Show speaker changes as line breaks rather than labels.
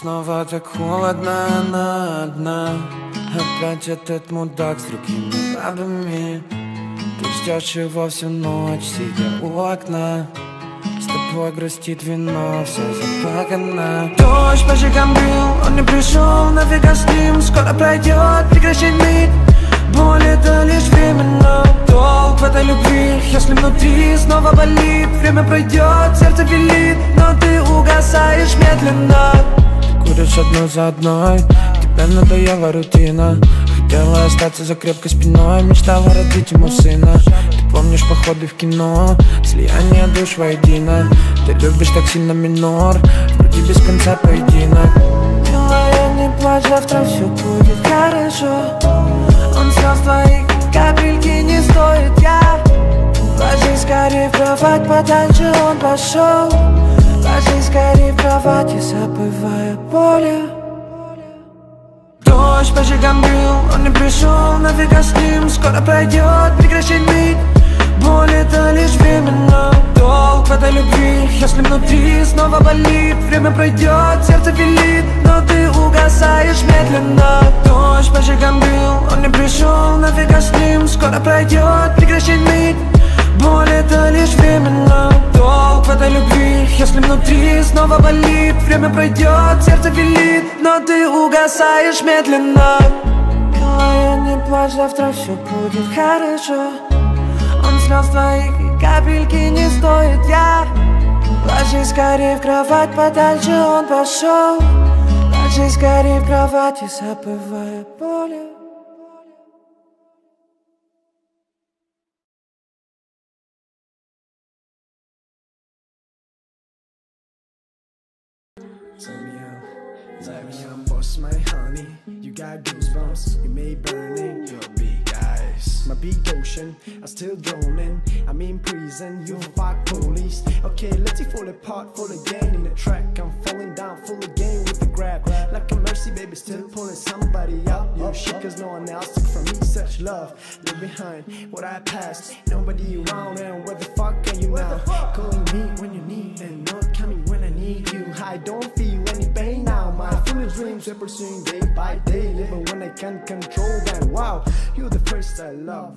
снова так холодно, она одна. Опять этот мудак с другими бабами. Ты ждешь его всю ночь, сидя у окна. С тобой грустит вино, все заплакано. Дождь по щекам бил, он не пришел, нафига с ним. Скоро пройдет, прекращай ныть. Боль это лишь временно. Долг в этой любви, если внутри снова болит. Время пройдет, сердце велит, но ты угасаешь медленно. Ты куришь одну за одной, тебе надоела рутина. Хотела остаться за крепкой спиной, мечтала родить ему сына. Ты помнишь походы в кино, слияние душ воедино. Ты любишь так сильно минор, вроде без конца поединок. Милая, не плачь, завтра все будет хорошо. Он слез твоих капельки не стоит, я. Ложись скорее в кровать, подальше он пошел. Ложись скорее в кровати, забывая боли. Дождь по щекам бил, он не пришел, нафига с ним. Скоро пройдет, прекращай ныть. Боль это лишь временно. Долг в этой любви, если внутри снова болит. Время пройдет, сердце велит, но ты угасаешь медленно. Дождь по щекам бил, он не пришел, нафига с ним. Скоро пройдет, прекращай ныть. Боль это лишь временно. Долг в этой любви, если внутри снова болит. Время пройдет, сердце велит, но ты угасаешь медленно. Милая, не плачь, завтра все будет хорошо. Он слез твоих капельки не стоит, я. Ложись скорее в кровать, подальше он пошел. Ложись скорее в кровати, забывая боли.
Tell me I'm boss, my honey. You got goosebumps, you made burning. Your big eyes, my big ocean. I'm still drowning. I'm in prison, you fuck police. Okay, let's fall apart, fall again in the track. I'm falling down, full again with the grab. Like a mercy, baby, still pulling somebody out. You shit, cause no one else took from me such love. Leave behind what I passed. Nobody around, and where the fuck are you now? Calling me when you need, and not coming when I need you. I don't feel any pain now. My foolish dreams are pursuing day by day. Living when I can't control them. Wow, you're the first I love.